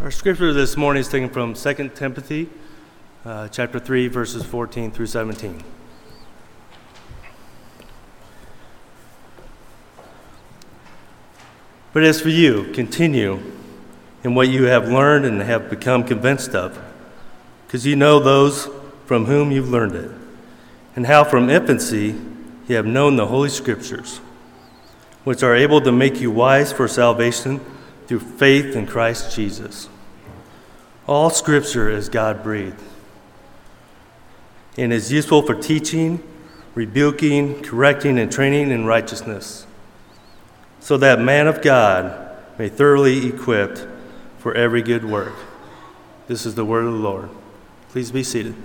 Our scripture this morning is taken from 2 Timothy chapter 3, verses 14 through 17. But as for you, continue in what you have learned and have become convinced of, because you know those from whom you've learned it, and how from infancy you have known the Holy Scriptures, which are able to make you wise for salvation through faith in Christ Jesus. All Scripture is God-breathed and is useful for teaching, rebuking, correcting, and training in righteousness, so that man of God may thoroughly equipped for every good work. This is the word of the Lord. Please be seated.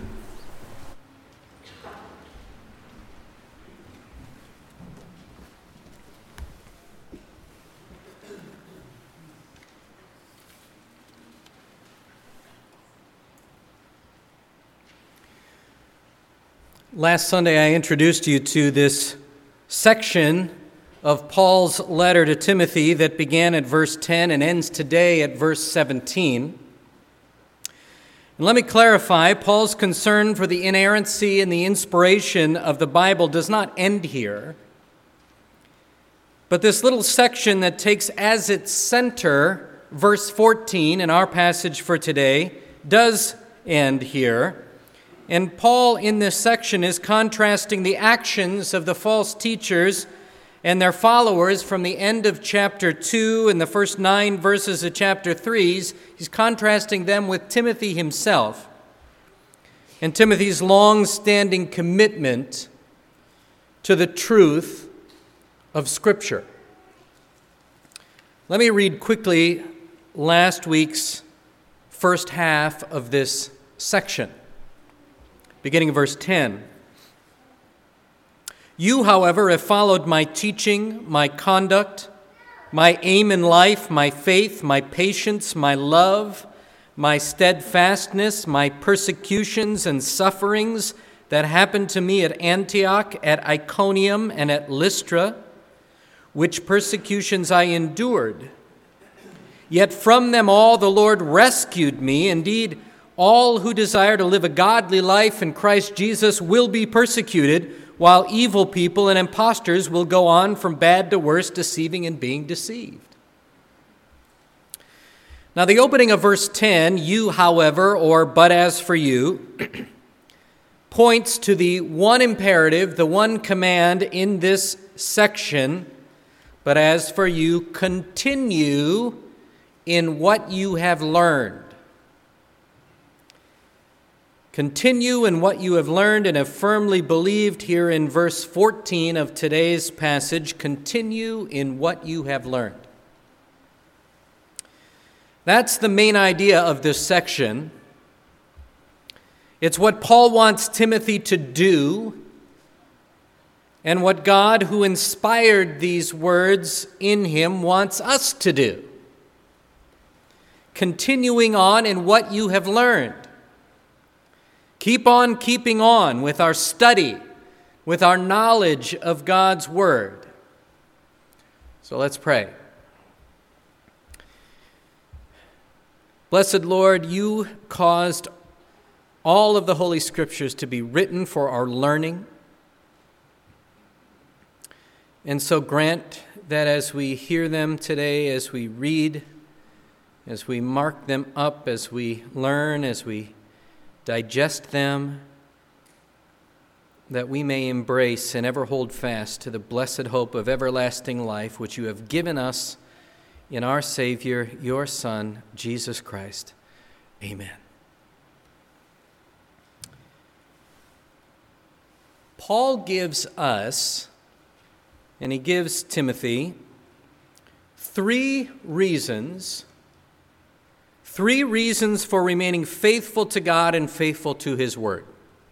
Last Sunday, I introduced you to this section of Paul's letter to Timothy that began at verse 10 and ends today at verse 17. And let me clarify, Paul's concern for the inerrancy and the inspiration of the Bible does not end here. But this little section that takes as its center verse 14 in our passage for today does end here. And Paul in this section is contrasting the actions of the false teachers and their followers from the end of chapter 2 and the first 9 verses of chapter 3. He's contrasting them with Timothy himself and Timothy's long-standing commitment to the truth of Scripture. Let me read quickly last week's first half of this section, beginning of verse 10. You, however, have followed my teaching, my conduct, my aim in life, my faith, my patience, my love, my steadfastness, my persecutions and sufferings that happened to me at Antioch, at Iconium, and at Lystra, which persecutions I endured. Yet from them all the Lord rescued me. Indeed, all who desire to live a godly life in Christ Jesus will be persecuted, while evil people and impostors will go on from bad to worse, deceiving and being deceived. Now, the opening of verse 10, you, however, or but as for you, points to the one imperative, the one command in this section, but as for you, continue in what you have learned. Continue in what you have learned and have firmly believed here in verse 14 of today's passage. Continue in what you have learned. That's the main idea of this section. It's what Paul wants Timothy to do, and what God, who inspired these words in him, wants us to do. Continuing on in what you have learned. Keep on keeping on with our study, with our knowledge of God's Word. So let's pray. Blessed Lord, you caused all of the Holy Scriptures to be written for our learning. And so grant that as we hear them today, as we read, as we mark them up, as we learn, as we digest them, that we may embrace and ever hold fast to the blessed hope of everlasting life, which you have given us in our Savior, your Son, Jesus Christ. Amen. Paul gives us, and he gives Timothy, three reasons for remaining faithful to God and faithful to His Word.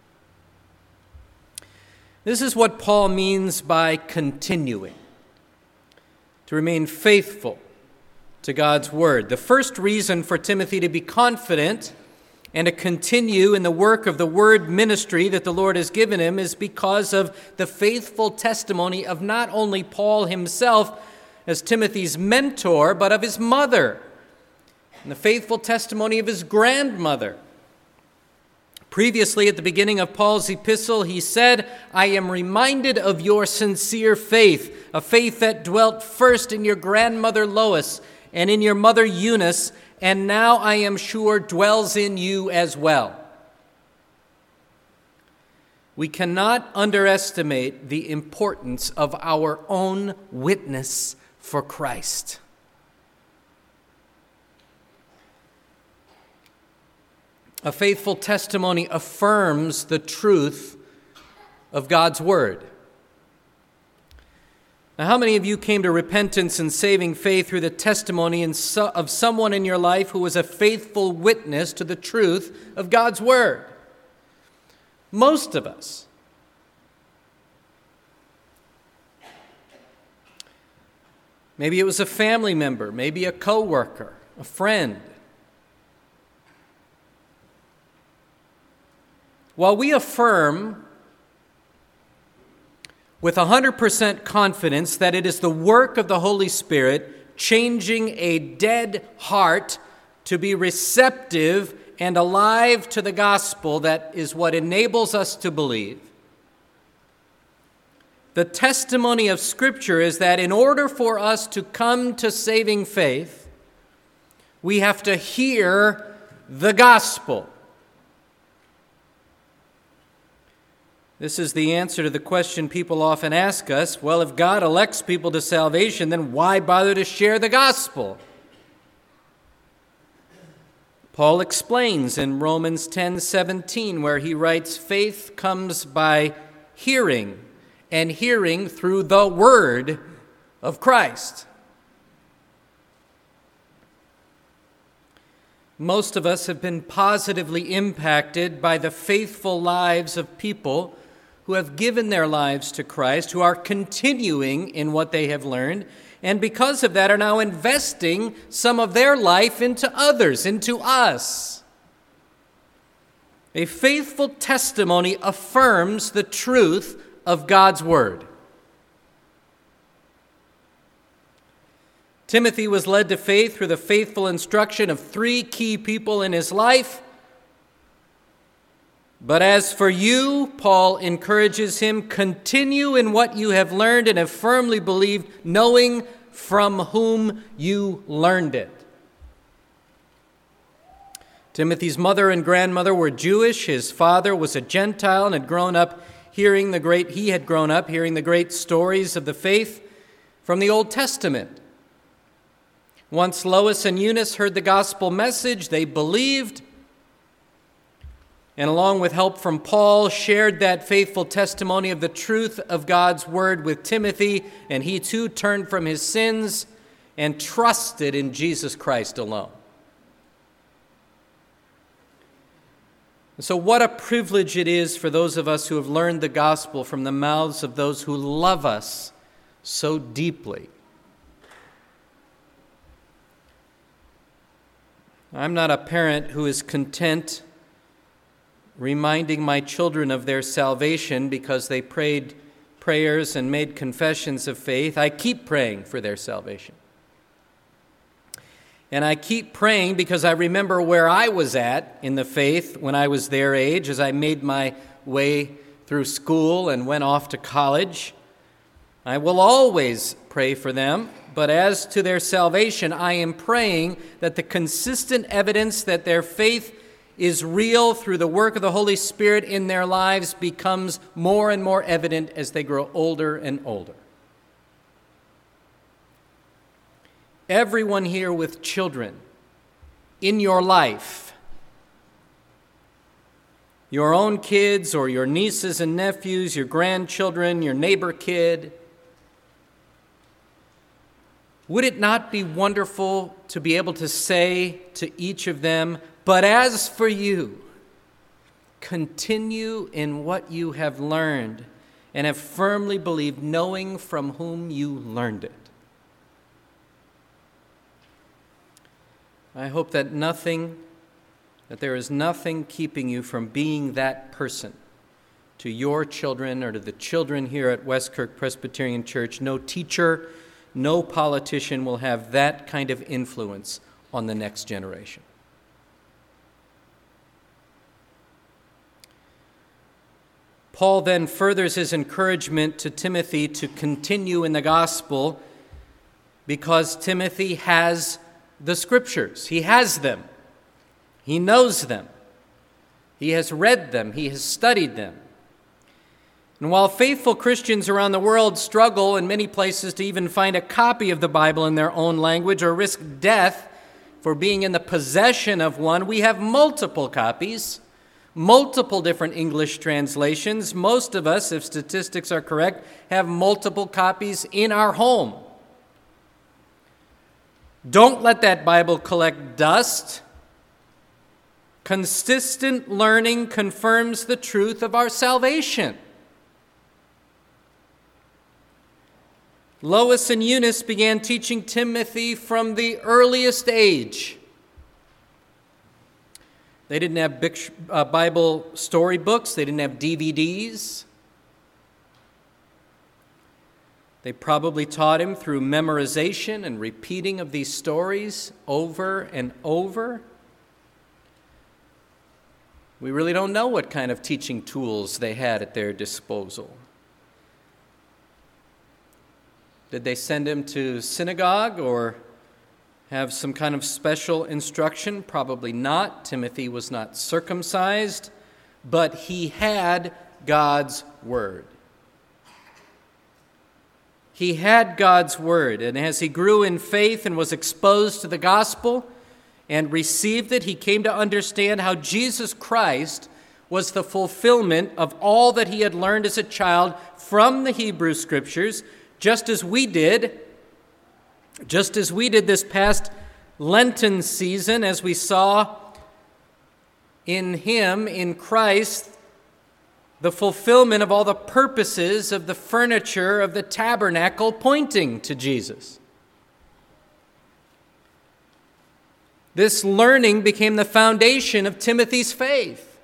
This is what Paul means by continuing, to remain faithful to God's Word. The first reason for Timothy to be confident and to continue in the work of the Word ministry that the Lord has given him is because of the faithful testimony of not only Paul himself as Timothy's mentor, but of his mother, and the faithful testimony of his grandmother. Previously, at the beginning of Paul's epistle, he said, I am reminded of your sincere faith, a faith that dwelt first in your grandmother Lois and in your mother Eunice, and now I am sure dwells in you as well. We cannot underestimate the importance of our own witness for Christ. A faithful testimony affirms the truth of God's word. Now, how many of you came to repentance and saving faith through the testimony of someone in your life who was a faithful witness to the truth of God's word? Most of us. Maybe it was a family member, maybe a coworker, a friend. While we affirm with 100% confidence that it is the work of the Holy Spirit changing a dead heart to be receptive and alive to the gospel that is what enables us to believe, the testimony of Scripture is that in order for us to come to saving faith, we have to hear the gospel. This is the answer to the question people often ask us, well, if God elects people to salvation, then why bother to share the gospel? Paul explains in Romans 10:17, where he writes, faith comes by hearing, and hearing through the word of Christ. Most of us have been positively impacted by the faithful lives of people who have given their lives to Christ, who are continuing in what they have learned, and because of that are now investing some of their life into others, into us. A faithful testimony affirms the truth of God's word. Timothy was led to faith through the faithful instruction of three key people in his life. But as for you, Paul encourages him, continue in what you have learned and have firmly believed, knowing from whom you learned it. Timothy's mother and grandmother were Jewish. His father was a Gentile and had grown up hearing the great stories of the faith from the Old Testament. Once Lois and Eunice heard the gospel message, they believed, and along with help from Paul, shared that faithful testimony of the truth of God's word with Timothy, and he too turned from his sins and trusted in Jesus Christ alone. So what a privilege it is for those of us who have learned the gospel from the mouths of those who love us so deeply. I'm not a parent who is content reminding my children of their salvation because they prayed prayers and made confessions of faith. I keep praying for their salvation. And I keep praying because I remember where I was at in the faith when I was their age, as I made my way through school and went off to college. I will always pray for them, but as to their salvation, I am praying that the consistent evidence that their faith is real through the work of the Holy Spirit in their lives becomes more and more evident as they grow older and older. Everyone here with children in your life, your own kids or your nieces and nephews, your grandchildren, your neighbor kid, would it not be wonderful to be able to say to each of them, but as for you, continue in what you have learned and have firmly believed, knowing from whom you learned it. I hope that there is nothing keeping you from being that person to your children or to the children here at Westkirk Presbyterian Church. No teacher, no politician will have that kind of influence on the next generation. Paul then furthers his encouragement to Timothy to continue in the gospel because Timothy has the Scriptures. He has them. He knows them. He has read them. He has studied them. And while faithful Christians around the world struggle in many places to even find a copy of the Bible in their own language or risk death for being in the possession of one, we have multiple copies, multiple different English translations. Most of us, if statistics are correct, have multiple copies in our home. Don't let that Bible collect dust. Consistent learning confirms the truth of our salvation. Lois and Eunice began teaching Timothy from the earliest age. They didn't have Bible storybooks. They didn't have DVDs. They probably taught him through memorization and repeating of these stories over and over. We really don't know what kind of teaching tools they had at their disposal. Did they send him to synagogue or have some kind of special instruction? Probably not. Timothy was not circumcised, but he had God's word. He had God's word, and as he grew in faith and was exposed to the gospel and received it, he came to understand how Jesus Christ was the fulfillment of all that he had learned as a child from the Hebrew Scriptures, just as we did this past Lenten season, as we saw in him, in Christ, the fulfillment of all the purposes of the furniture of the tabernacle pointing to Jesus. This learning became the foundation of Timothy's faith.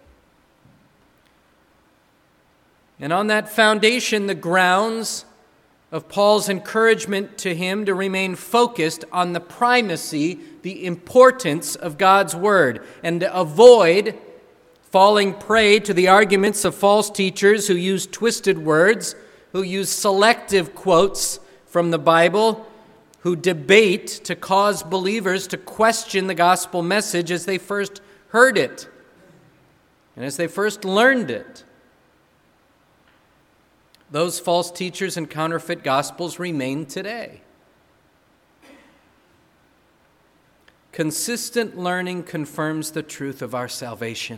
And on that foundation, the grounds of Paul's encouragement to him to remain focused on the primacy, the importance of God's word, and to avoid falling prey to the arguments of false teachers who use twisted words, who use selective quotes from the Bible, who debate to cause believers to question the gospel message as they first heard it and as they first learned it. Those false teachers and counterfeit gospels remain today. Consistent learning confirms the truth of our salvation.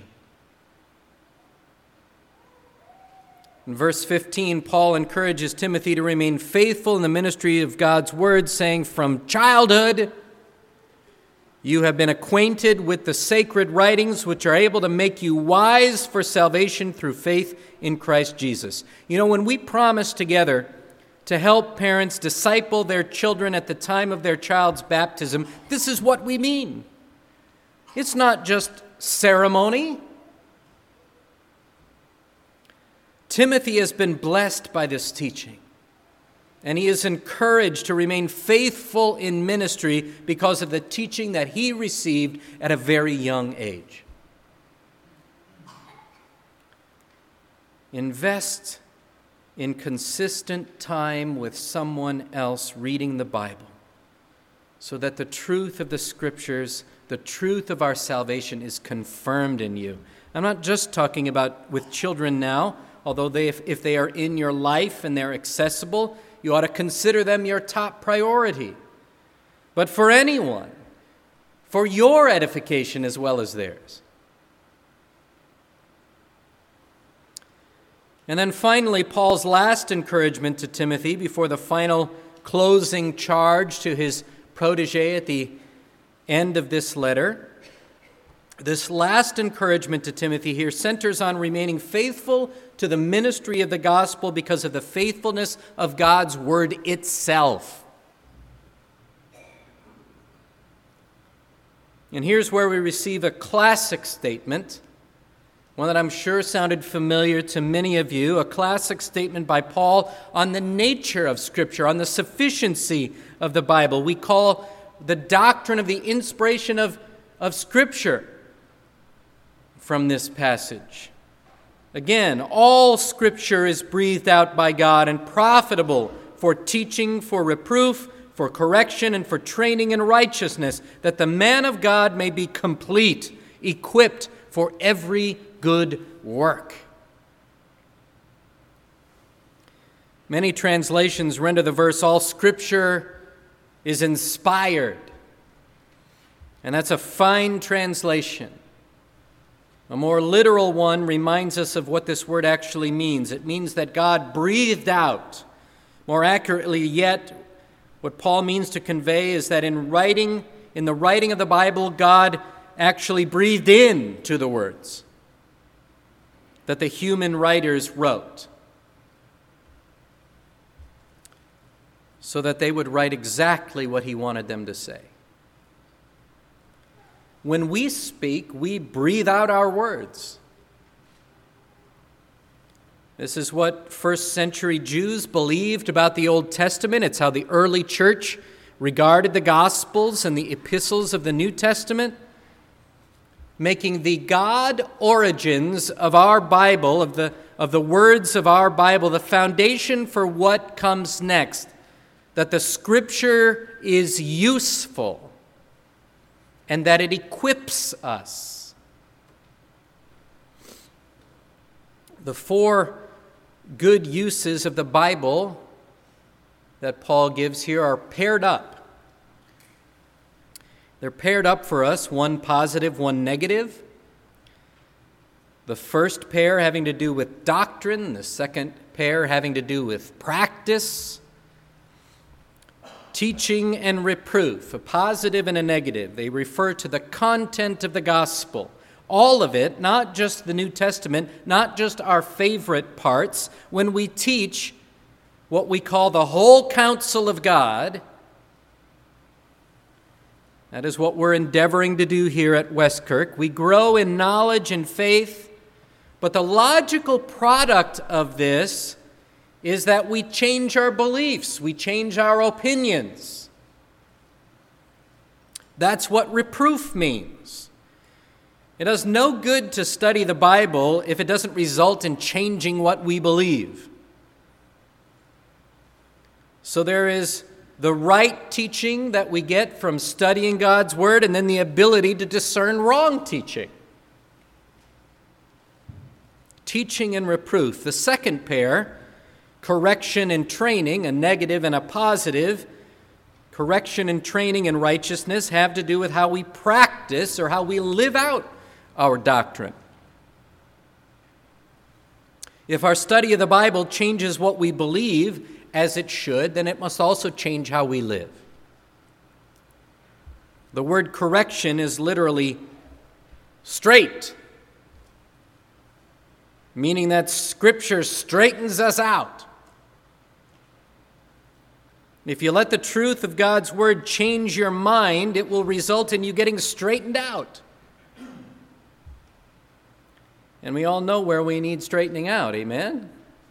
In verse 15, Paul encourages Timothy to remain faithful in the ministry of God's word, saying, "From childhood you have been acquainted with the sacred writings, which are able to make you wise for salvation through faith in Christ Jesus." You know, when we promise together to help parents disciple their children at the time of their child's baptism, this is what we mean. It's not just ceremony. Timothy has been blessed by this teaching, and he is encouraged to remain faithful in ministry because of the teaching that he received at a very young age. Invest in consistent time with someone else reading the Bible so that the truth of the Scriptures, the truth of our salvation is confirmed in you. I'm not just talking about with children now, although if they are in your life and they're accessible, you ought to consider them your top priority. But for anyone, for your edification as well as theirs. And then finally, Paul's last encouragement to Timothy before the final closing charge to his protege at the end of this letter. This last encouragement to Timothy here centers on remaining faithful to the ministry of the gospel because of the faithfulness of God's word itself. And here's where we receive a classic statement, one that I'm sure sounded familiar to many of you, a classic statement by Paul on the nature of Scripture, on the sufficiency of the Bible. We call the doctrine of the inspiration of Scripture from this passage. Again, all Scripture is breathed out by God and profitable for teaching, for reproof, for correction, and for training in righteousness, that the man of God may be complete, equipped for every good work. Many translations render the verse, all Scripture is inspired. And that's a fine translation. A more literal one reminds us of what this word actually means. It means that God breathed out. More accurately yet, what Paul means to convey is that in the writing of the Bible, God actually breathed in to the words that the human writers wrote, so that they would write exactly what he wanted them to say. When we speak, we breathe out our words. This is what first century Jews believed about the Old Testament. It's how the early church regarded the Gospels and the epistles of the New Testament, making the God origins of our Bible, of the words of our Bible, the foundation for what comes next. That the Scripture is useful and that it equips us. The four good uses of the Bible that Paul gives here are paired up. They're paired up for us, one positive, one negative. The first pair having to do with doctrine, the second pair having to do with practice. Teaching and reproof, a positive and a negative. They refer to the content of the gospel. All of it, not just the New Testament, not just our favorite parts. When we teach what we call the whole counsel of God, that is what we're endeavoring to do here at Westkirk. We grow in knowledge and faith, but the logical product of this is that we change our beliefs, we change our opinions. That's what reproof means. It does no good to study the Bible if it doesn't result in changing what we believe. So there is the right teaching that we get from studying God's Word, and then the ability to discern wrong teaching. Teaching and reproof. The second pair, correction and training, a negative and a positive. Correction and training in righteousness have to do with how we practice or how we live out our doctrine. If our study of the Bible changes what we believe, as it should, then it must also change how we live. The word correction is literally straight, meaning that Scripture straightens us out. If you let the truth of God's Word change your mind, it will result in you getting straightened out. And we all know where we need straightening out, amen?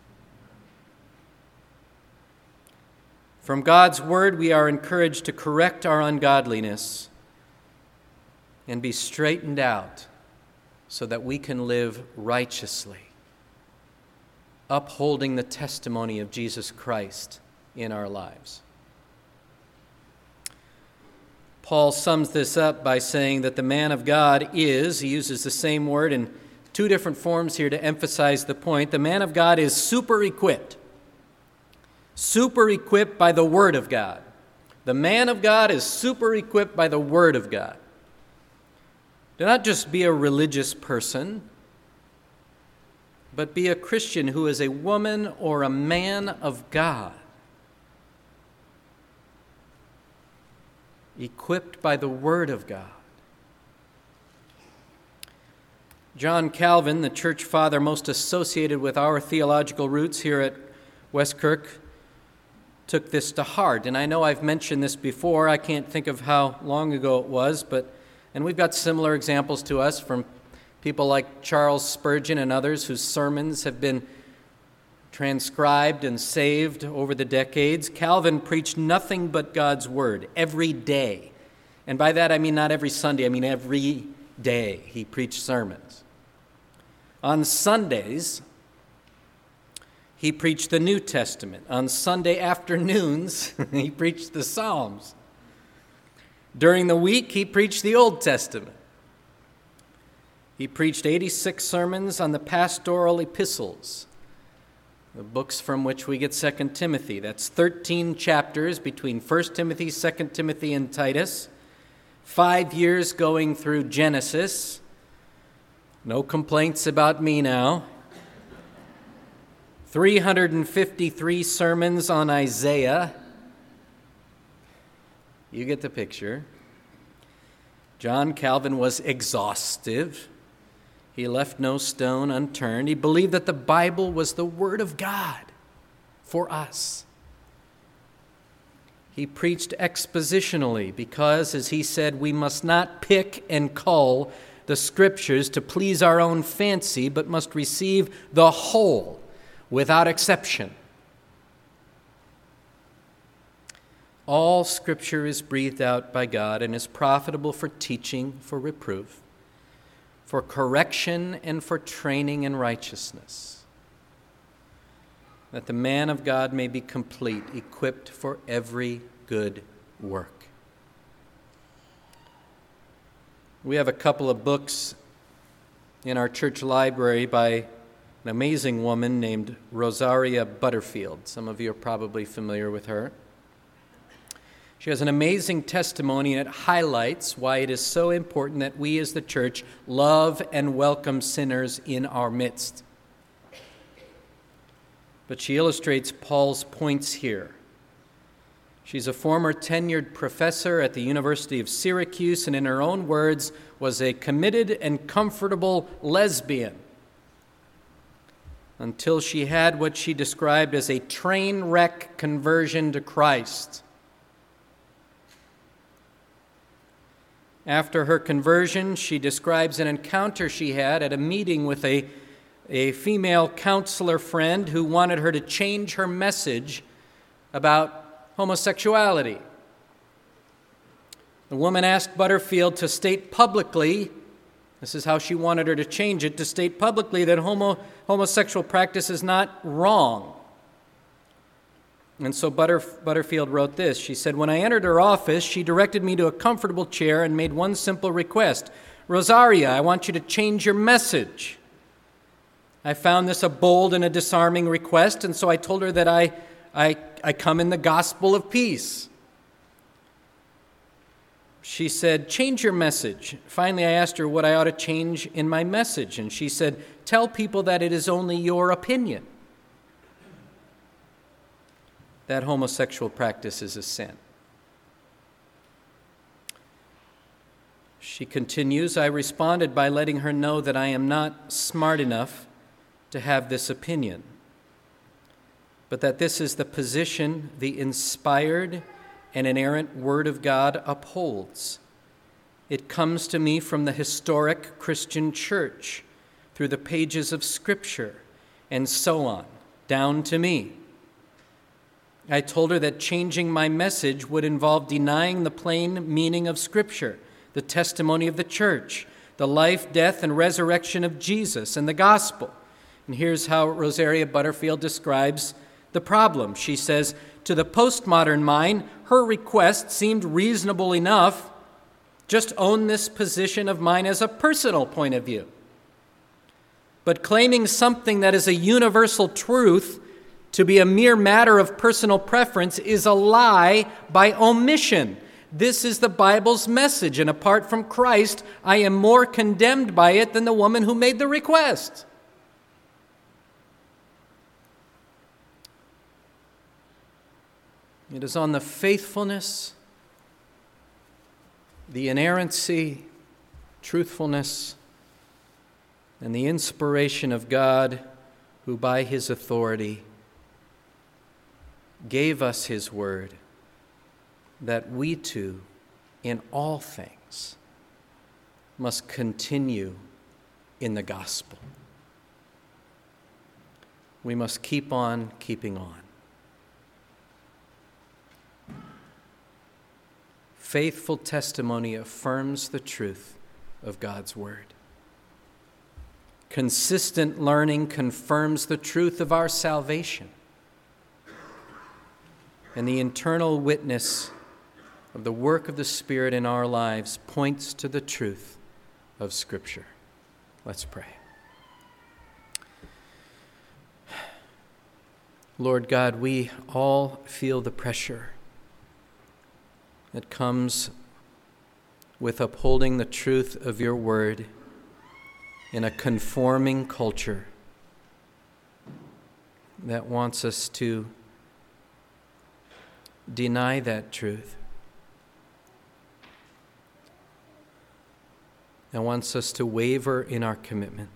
From God's Word, we are encouraged to correct our ungodliness and be straightened out so that we can live righteously, upholding the testimony of Jesus Christ in our lives. Paul sums this up by saying that the man of God is, he uses the same word in two different forms here to emphasize the point, the man of God is super equipped by the Word of God. The man of God is super equipped by the Word of God. Do not just be a religious person, but be a Christian who is a woman or a man of God. Equipped by the Word of God. John Calvin, the church father most associated with our theological roots here at Westkirk, took this to heart. And I know I've mentioned this before. I can't think of how long ago it was, and we've got similar examples to us from people like Charles Spurgeon and others whose sermons have been transcribed and saved over the decades. Calvin preached nothing but God's Word every day. And by that I mean not every Sunday, I mean every day he preached sermons. On Sundays, he preached the New Testament. On Sunday afternoons, he preached the Psalms. During the week, he preached the Old Testament. He preached 86 sermons on the pastoral epistles, the books from which we get 2 Timothy. That's 13 chapters between 1 Timothy, 2 Timothy, and Titus. 5 years going through Genesis. No complaints about me now. 353 sermons on Isaiah. You get the picture. John Calvin was exhaustive. He left no stone unturned. He believed that the Bible was the Word of God for us. He preached expositionally because, as he said, we must not pick and cull the Scriptures to please our own fancy, but must receive the whole without exception. All Scripture is breathed out by God and is profitable for teaching, for reproof, for correction, and for training in righteousness, that the man of God may be complete, equipped for every good work. We have a couple of books in our church library by an amazing woman named Rosaria Butterfield. Some of you are probably familiar with her. She has an amazing testimony, and it highlights why it is so important that we as the church love and welcome sinners in our midst. But she illustrates Paul's points here. She's a former tenured professor at the University of Syracuse, and in her own words, was a committed and comfortable lesbian until she had what she described as a train wreck conversion to Christ. After her conversion, she describes an encounter she had at a meeting with a female counselor friend who wanted her to change her message about homosexuality. The woman asked Butterfield to state publicly, this is how she wanted her to change it, to state publicly that homosexual practice is not wrong. And so Butterfield wrote this. She said, "When I entered her office, she directed me to a comfortable chair and made one simple request. Rosaria, I want you to change your message." I found this a bold and a disarming request, and so I told her that I come in the gospel of peace. She said, "Change your message." Finally, I asked her what I ought to change in my message, and she said, "Tell people that it is only your opinion that homosexual practice is a sin." She continues, "I responded by letting her know that I am not smart enough to have this opinion, but that this is the position the inspired and inerrant Word of God upholds. It comes to me from the historic Christian church, through the pages of Scripture, and so on, down to me. I told her that changing my message would involve denying the plain meaning of Scripture, the testimony of the church, the life, death, and resurrection of Jesus, and the gospel. And here's how Rosaria Butterfield describes the problem. She says, "To the postmodern mind, her request seemed reasonable enough. Just own this position of mine as a personal point of view. But claiming something that is a universal truth to be a mere matter of personal preference is a lie by omission. This is the Bible's message, and apart from Christ, I am more condemned by it than the woman who made the request." It is on the faithfulness, the inerrancy, truthfulness, and the inspiration of God, who by His authority gave us His word, that we too, in all things, must continue in the gospel. We must keep on keeping on. faithful testimony affirms the truth of God's word. Consistent learning confirms the truth of our salvation. And the internal witness of the work of the Spirit in our lives points to the truth of Scripture. Let's pray. Lord God, we all feel the pressure that comes with upholding the truth of your word in a conforming culture that wants us to deny that truth, that wants us to waver in our commitment,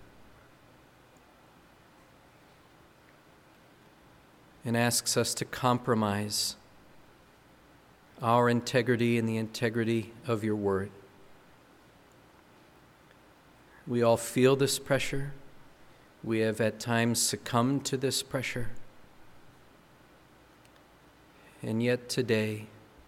and asks us to compromise our integrity and the integrity of your word. We all feel this pressure. We have at times succumbed to this pressure. And yet today,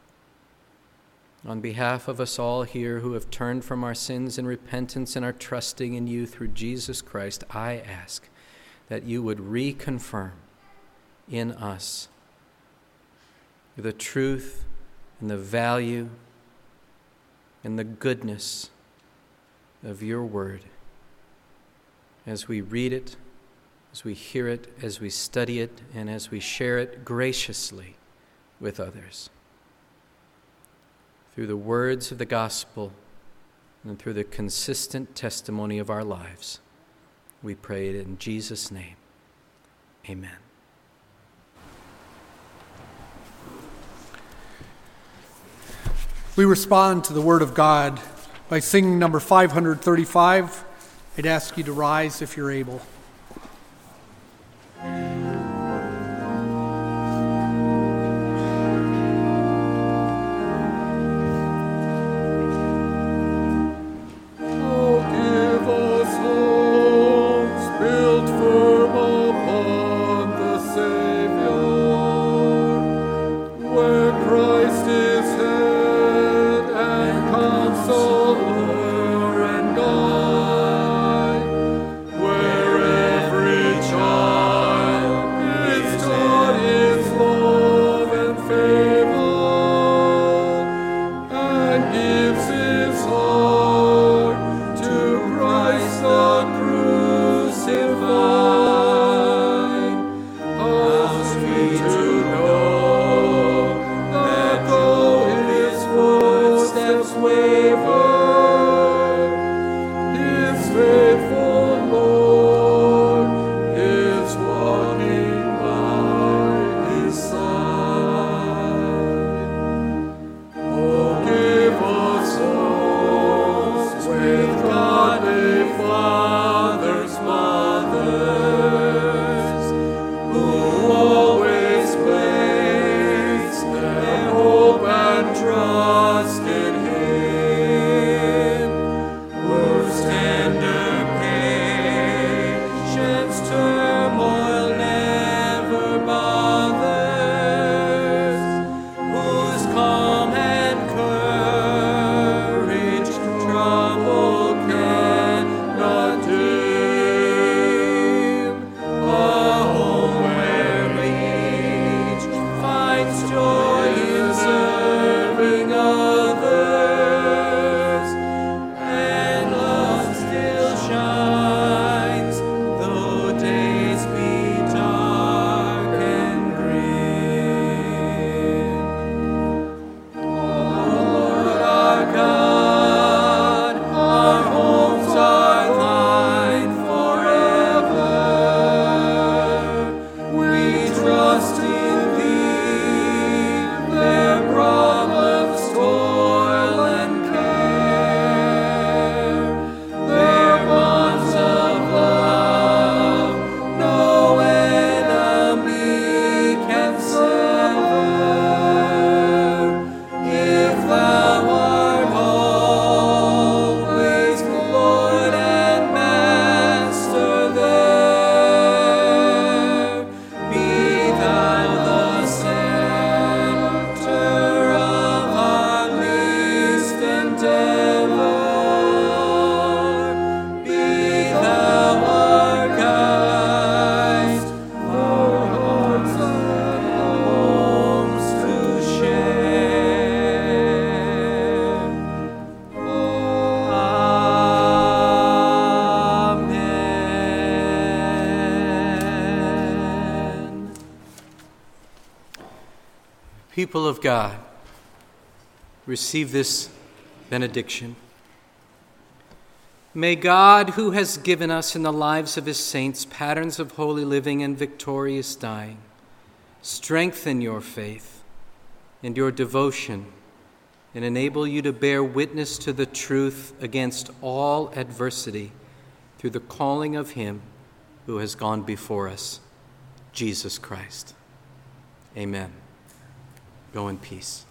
on behalf of us all here who have turned from our sins in repentance and are trusting in you through Jesus Christ, I ask that you would reconfirm in us the truth and the value and the goodness of your word as we read it, as we hear it, as we study it, and as we share it graciously with others. Through the words of the gospel and through the consistent testimony of our lives, we pray it in Jesus' name. Amen. We respond to the Word of God by singing number 535. I'd ask you to rise if you're able. Wherever People of God, receive this benediction. May God, who has given us in the lives of his saints patterns of holy living and victorious dying, strengthen your faith and your devotion and enable you to bear witness to the truth against all adversity through the calling of him who has gone before us, Jesus Christ. Amen. Go in peace.